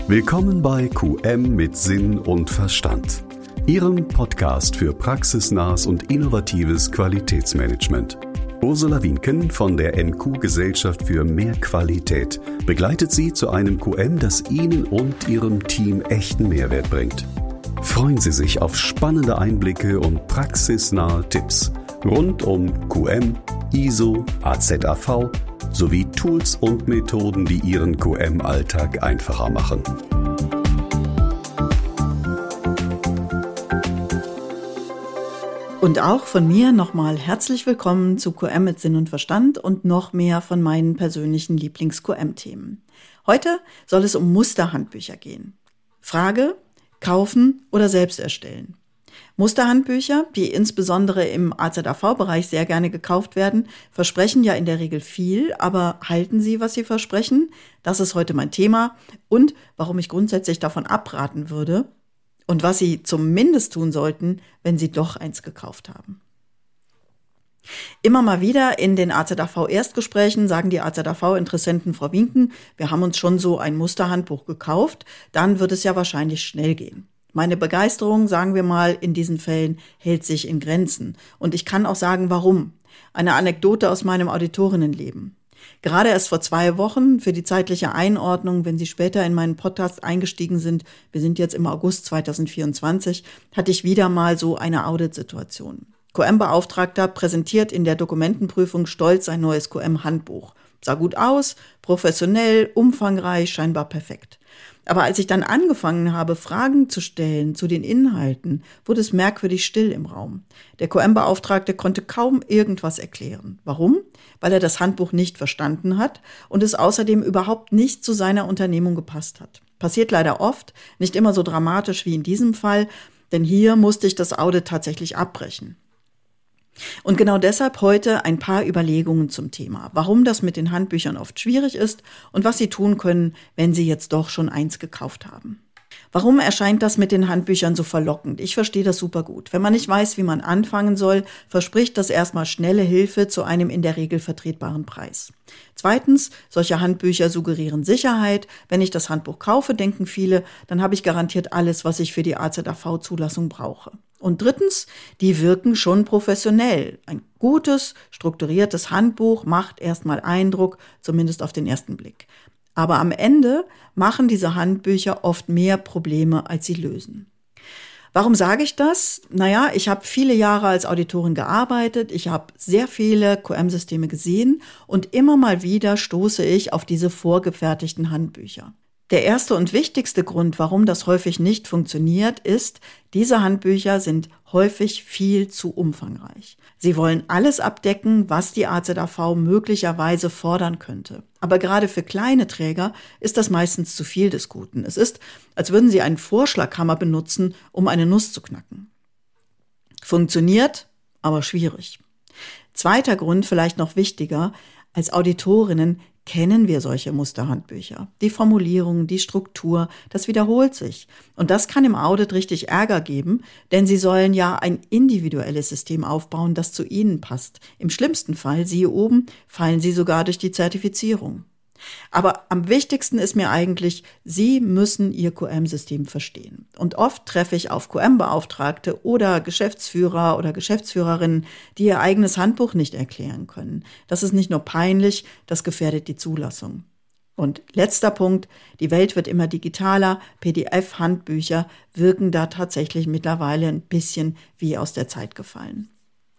Willkommen bei QM mit Sinn und Verstand, Ihrem Podcast für praxisnahes und innovatives Qualitätsmanagement. Ursula Wienken von der NQ-Gesellschaft für mehr Qualität begleitet Sie zu einem QM, das Ihnen und Ihrem Team echten Mehrwert bringt. Freuen Sie sich auf spannende Einblicke und praxisnahe Tipps rund um QM, ISO, AZAV sowie Tools und Methoden, die Ihren QM-Alltag einfacher machen. Und auch von mir nochmal herzlich willkommen zu QM mit Sinn und Verstand und noch mehr von meinen persönlichen Lieblings-QM-Themen. Heute soll es um Musterhandbücher gehen. Frage: Kaufen oder selbst erstellen? Musterhandbücher, die insbesondere im AZAV-Bereich sehr gerne gekauft werden, versprechen ja in der Regel viel, aber halten sie, was sie versprechen? Das ist heute mein Thema und warum ich grundsätzlich davon abraten würde und was Sie zumindest tun sollten, wenn Sie doch eins gekauft haben. Immer mal wieder in den AZAV-Erstgesprächen sagen die AZAV-Interessenten: Frau Wienken, wir haben uns schon so ein Musterhandbuch gekauft, dann wird es ja wahrscheinlich schnell gehen. Meine Begeisterung, sagen wir mal, in diesen Fällen hält sich in Grenzen. Und ich kann auch sagen, warum. Eine Anekdote aus meinem Auditorinnenleben. Gerade erst vor 2 Wochen, für die zeitliche Einordnung, wenn Sie später in meinen Podcast eingestiegen sind, wir sind jetzt im August 2024, hatte ich wieder mal so eine Auditsituation. QM-Beauftragter präsentiert in der Dokumentenprüfung stolz ein neues QM-Handbuch. Sah gut aus, professionell, umfangreich, scheinbar perfekt. Aber als ich dann angefangen habe, Fragen zu stellen zu den Inhalten, wurde es merkwürdig still im Raum. Der QM-Beauftragte konnte kaum irgendwas erklären. Warum? Weil er das Handbuch nicht verstanden hat und es außerdem überhaupt nicht zu seiner Unternehmung gepasst hat. Passiert leider oft, nicht immer so dramatisch wie in diesem Fall, denn hier musste ich das Audit tatsächlich abbrechen. Und genau deshalb heute ein paar Überlegungen zum Thema, warum das mit den Handbüchern oft schwierig ist und was Sie tun können, wenn Sie jetzt doch schon eins gekauft haben. Warum erscheint das mit den Handbüchern so verlockend? Ich verstehe das super gut. Wenn man nicht weiß, wie man anfangen soll, verspricht das erstmal schnelle Hilfe zu einem in der Regel vertretbaren Preis. Zweitens, solche Handbücher suggerieren Sicherheit. Wenn ich das Handbuch kaufe, denken viele, dann habe ich garantiert alles, was ich für die AZAV-Zulassung brauche. Und drittens, die wirken schon professionell. Ein gutes, strukturiertes Handbuch macht erstmal Eindruck, zumindest auf den ersten Blick. Aber am Ende machen diese Handbücher oft mehr Probleme, als sie lösen. Warum sage ich das? Naja, ich habe viele Jahre als Auditorin gearbeitet, ich habe sehr viele QM-Systeme gesehen und immer mal wieder stoße ich auf diese vorgefertigten Handbücher. Der erste und wichtigste Grund, warum das häufig nicht funktioniert, ist, diese Handbücher sind häufig viel zu umfangreich. Sie wollen alles abdecken, was die AZAV möglicherweise fordern könnte. Aber gerade für kleine Träger ist das meistens zu viel des Guten. Es ist, als würden Sie einen Vorschlaghammer benutzen, um eine Nuss zu knacken. Funktioniert, aber schwierig. Zweiter Grund, vielleicht noch wichtiger: Als Auditorinnen kennen wir solche Musterhandbücher. Die Formulierung, die Struktur, das wiederholt sich. Und das kann im Audit richtig Ärger geben, denn Sie sollen ja ein individuelles System aufbauen, das zu Ihnen passt. Im schlimmsten Fall, siehe oben, fallen Sie sogar durch die Zertifizierung. Aber am wichtigsten ist mir eigentlich, Sie müssen Ihr QM-System verstehen. Und oft treffe ich auf QM-Beauftragte oder Geschäftsführer oder Geschäftsführerinnen, die ihr eigenes Handbuch nicht erklären können. Das ist nicht nur peinlich, das gefährdet die Zulassung. Und letzter Punkt: Die Welt wird immer digitaler. PDF-Handbücher wirken da tatsächlich mittlerweile ein bisschen wie aus der Zeit gefallen.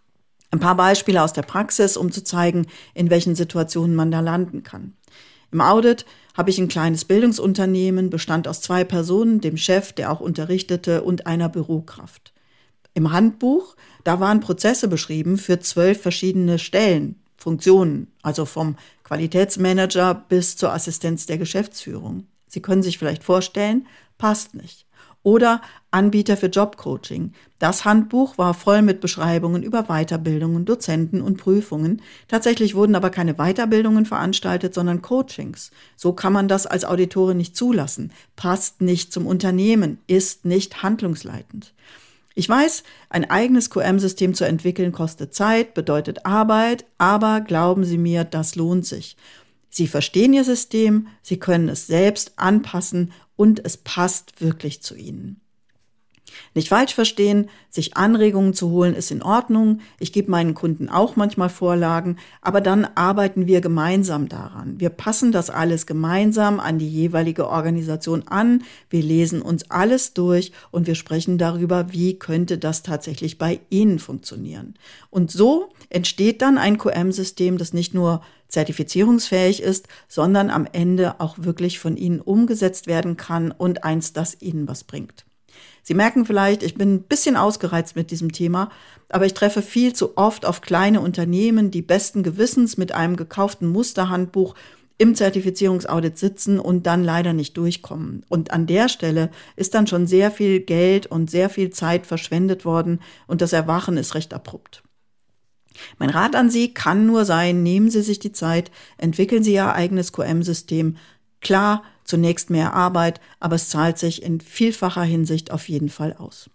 Ein paar Beispiele aus der Praxis, um zu zeigen, in welchen Situationen man da landen kann. Im Audit habe ich ein kleines Bildungsunternehmen, bestand aus 2 Personen, dem Chef, der auch unterrichtete, und einer Bürokraft. Im Handbuch, da waren Prozesse beschrieben für 12 verschiedene Stellen, Funktionen, also vom Qualitätsmanager bis zur Assistenz der Geschäftsführung. Sie können sich vielleicht vorstellen, passt nicht. Oder Anbieter für Jobcoaching. Das Handbuch war voll mit Beschreibungen über Weiterbildungen, Dozenten und Prüfungen. Tatsächlich wurden aber keine Weiterbildungen veranstaltet, sondern Coachings. So kann man das als Auditorin nicht zulassen. Passt nicht zum Unternehmen, ist nicht handlungsleitend. Ich weiß, ein eigenes QM-System zu entwickeln kostet Zeit, bedeutet Arbeit, aber glauben Sie mir, das lohnt sich. Sie verstehen Ihr System, Sie können es selbst anpassen und es passt wirklich zu Ihnen. Nicht falsch verstehen, sich Anregungen zu holen ist in Ordnung. Ich gebe meinen Kunden auch manchmal Vorlagen, aber dann arbeiten wir gemeinsam daran. Wir passen das alles gemeinsam an die jeweilige Organisation an. Wir lesen uns alles durch und wir sprechen darüber, wie könnte das tatsächlich bei Ihnen funktionieren. Und so entsteht dann ein QM-System, das nicht nur zertifizierungsfähig ist, sondern am Ende auch wirklich von Ihnen umgesetzt werden kann und eins, das Ihnen was bringt. Sie merken vielleicht, ich bin ein bisschen ausgereizt mit diesem Thema, aber ich treffe viel zu oft auf kleine Unternehmen, die besten Gewissens mit einem gekauften Musterhandbuch im Zertifizierungsaudit sitzen und dann leider nicht durchkommen. Und an der Stelle ist dann schon sehr viel Geld und sehr viel Zeit verschwendet worden und das Erwachen ist recht abrupt. Mein Rat an Sie kann nur sein, nehmen Sie sich die Zeit, entwickeln Sie Ihr eigenes QM-System. Klar, zunächst mehr Arbeit, aber es zahlt sich in vielfacher Hinsicht auf jeden Fall aus.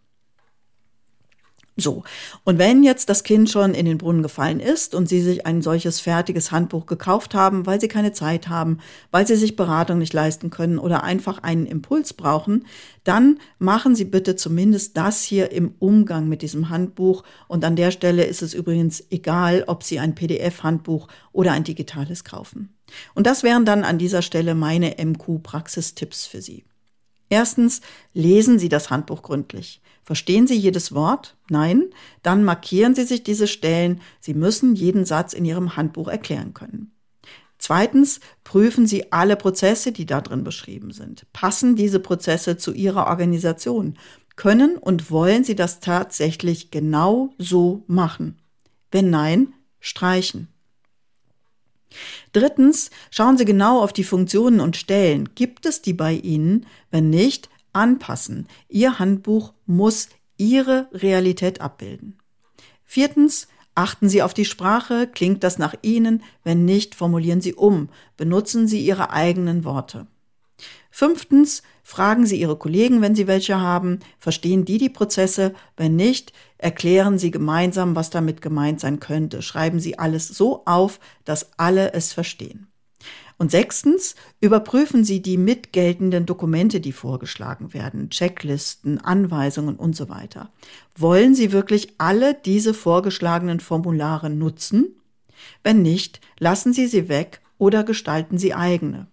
So, und wenn jetzt das Kind schon in den Brunnen gefallen ist und Sie sich ein solches fertiges Handbuch gekauft haben, weil Sie keine Zeit haben, weil Sie sich Beratung nicht leisten können oder einfach einen Impuls brauchen, dann machen Sie bitte zumindest das hier im Umgang mit diesem Handbuch. Und an der Stelle ist es übrigens egal, ob Sie ein PDF-Handbuch oder ein digitales kaufen. Und das wären dann an dieser Stelle meine MQ-Praxistipps für Sie. Erstens, lesen Sie das Handbuch gründlich. Verstehen Sie jedes Wort? Nein? Dann markieren Sie sich diese Stellen. Sie müssen jeden Satz in Ihrem Handbuch erklären können. Zweitens, prüfen Sie alle Prozesse, die da drin beschrieben sind. Passen diese Prozesse zu Ihrer Organisation? Können und wollen Sie das tatsächlich genau so machen? Wenn nein, streichen. Drittens, schauen Sie genau auf die Funktionen und Stellen. Gibt es die bei Ihnen? Wenn nicht, anpassen. Ihr Handbuch muss Ihre Realität abbilden. Viertens, achten Sie auf die Sprache. Klingt das nach Ihnen? Wenn nicht, formulieren Sie um. Benutzen Sie Ihre eigenen Worte. Fünftens, fragen Sie Ihre Kollegen, wenn Sie welche haben. Verstehen die Prozesse? Wenn nicht, erklären Sie gemeinsam, was damit gemeint sein könnte. Schreiben Sie alles so auf, dass alle es verstehen. Und sechstens, überprüfen Sie die mitgeltenden Dokumente, die vorgeschlagen werden, Checklisten, Anweisungen und so weiter. Wollen Sie wirklich alle diese vorgeschlagenen Formulare nutzen? Wenn nicht, lassen Sie sie weg oder gestalten Sie eigene.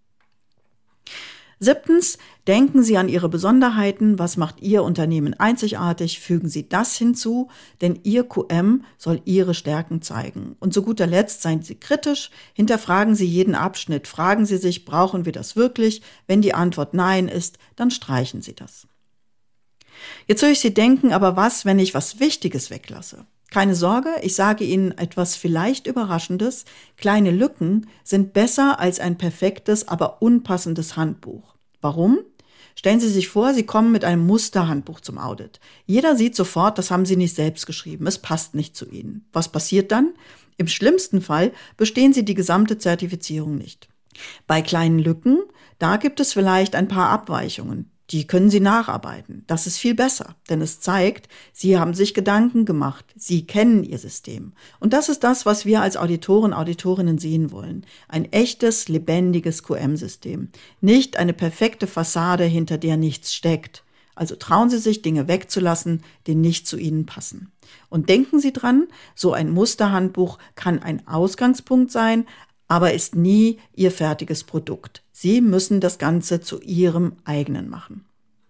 Siebtens, denken Sie an Ihre Besonderheiten. Was macht Ihr Unternehmen einzigartig? Fügen Sie das hinzu, denn Ihr QM soll Ihre Stärken zeigen. Und zu guter Letzt, seien Sie kritisch, hinterfragen Sie jeden Abschnitt. Fragen Sie sich, brauchen wir das wirklich? Wenn die Antwort Nein ist, dann streichen Sie das. Jetzt höre ich Sie denken, aber was, wenn ich was Wichtiges weglasse? Keine Sorge, ich sage Ihnen etwas vielleicht Überraschendes. Kleine Lücken sind besser als ein perfektes, aber unpassendes Handbuch. Warum? Stellen Sie sich vor, Sie kommen mit einem Musterhandbuch zum Audit. Jeder sieht sofort, das haben Sie nicht selbst geschrieben. Es passt nicht zu Ihnen. Was passiert dann? Im schlimmsten Fall bestehen Sie die gesamte Zertifizierung nicht. Bei kleinen Lücken, da gibt es vielleicht ein paar Abweichungen. Die können Sie nacharbeiten. Das ist viel besser, denn es zeigt, Sie haben sich Gedanken gemacht. Sie kennen Ihr System. Und das ist das, was wir als Auditoren, Auditorinnen sehen wollen. Ein echtes, lebendiges QM-System. Nicht eine perfekte Fassade, hinter der nichts steckt. Also trauen Sie sich, Dinge wegzulassen, die nicht zu Ihnen passen. Und denken Sie dran, so ein Musterhandbuch kann ein Ausgangspunkt sein, aber ist nie Ihr fertiges Produkt. Sie müssen das Ganze zu Ihrem eigenen machen.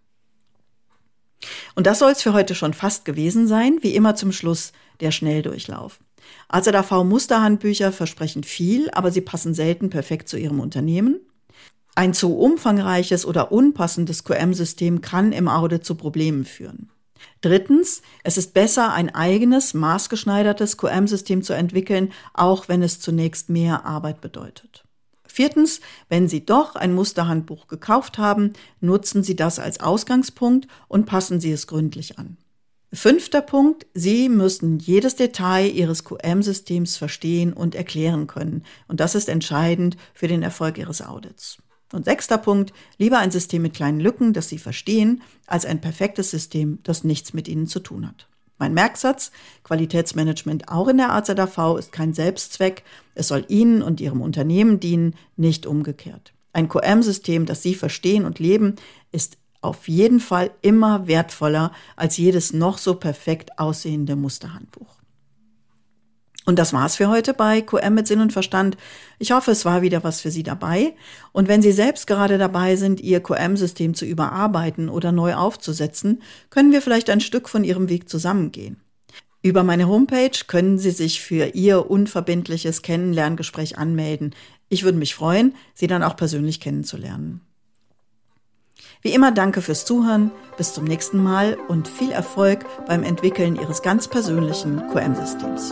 Und das soll es für heute schon fast gewesen sein. Wie immer zum Schluss der Schnelldurchlauf. AZAV-Musterhandbücher versprechen viel, aber sie passen selten perfekt zu Ihrem Unternehmen. Ein zu umfangreiches oder unpassendes QM-System kann im Audit zu Problemen führen. Drittens, es ist besser, ein eigenes, maßgeschneidertes QM-System zu entwickeln, auch wenn es zunächst mehr Arbeit bedeutet. Viertens, wenn Sie doch ein Musterhandbuch gekauft haben, nutzen Sie das als Ausgangspunkt und passen Sie es gründlich an. Fünfter Punkt, Sie müssen jedes Detail Ihres QM-Systems verstehen und erklären können. Und das ist entscheidend für den Erfolg Ihres Audits. Und sechster Punkt, lieber ein System mit kleinen Lücken, das Sie verstehen, als ein perfektes System, das nichts mit Ihnen zu tun hat. Mein Merksatz: Qualitätsmanagement auch in der AZAV ist kein Selbstzweck. Es soll Ihnen und Ihrem Unternehmen dienen, nicht umgekehrt. Ein QM-System, das Sie verstehen und leben, ist auf jeden Fall immer wertvoller als jedes noch so perfekt aussehende Musterhandbuch. Und das war's für heute bei QM mit Sinn und Verstand. Ich hoffe, es war wieder was für Sie dabei. Und wenn Sie selbst gerade dabei sind, Ihr QM-System zu überarbeiten oder neu aufzusetzen, können wir vielleicht ein Stück von Ihrem Weg zusammengehen. Über meine Homepage können Sie sich für Ihr unverbindliches Kennenlerngespräch anmelden. Ich würde mich freuen, Sie dann auch persönlich kennenzulernen. Wie immer danke fürs Zuhören, bis zum nächsten Mal und viel Erfolg beim Entwickeln Ihres ganz persönlichen QM-Systems.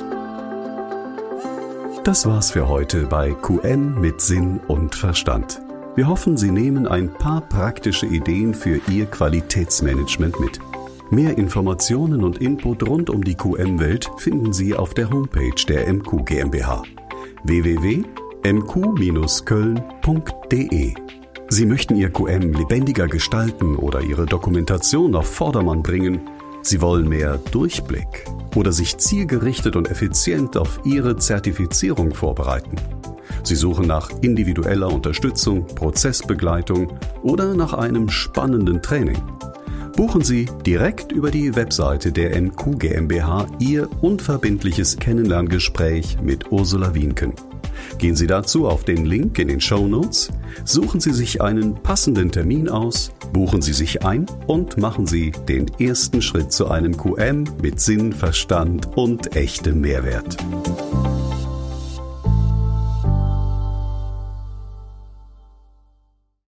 Das war's für heute bei QM mit Sinn und Verstand. Wir hoffen, Sie nehmen ein paar praktische Ideen für Ihr Qualitätsmanagement mit. Mehr Informationen und Input rund um die QM-Welt finden Sie auf der Homepage der MQ GmbH www.mq-köln.de. Sie möchten Ihr QM lebendiger gestalten oder Ihre Dokumentation auf Vordermann bringen? Sie wollen mehr Durchblick oder sich zielgerichtet und effizient auf Ihre Zertifizierung vorbereiten. Sie suchen nach individueller Unterstützung, Prozessbegleitung oder nach einem spannenden Training. Buchen Sie direkt über die Webseite der MQ GmbH Ihr unverbindliches Kennenlerngespräch mit Ursula Wienken. Gehen Sie dazu auf den Link in den Shownotes, suchen Sie sich einen passenden Termin aus, buchen Sie sich ein und machen Sie den ersten Schritt zu einem QM mit Sinn, Verstand und echtem Mehrwert.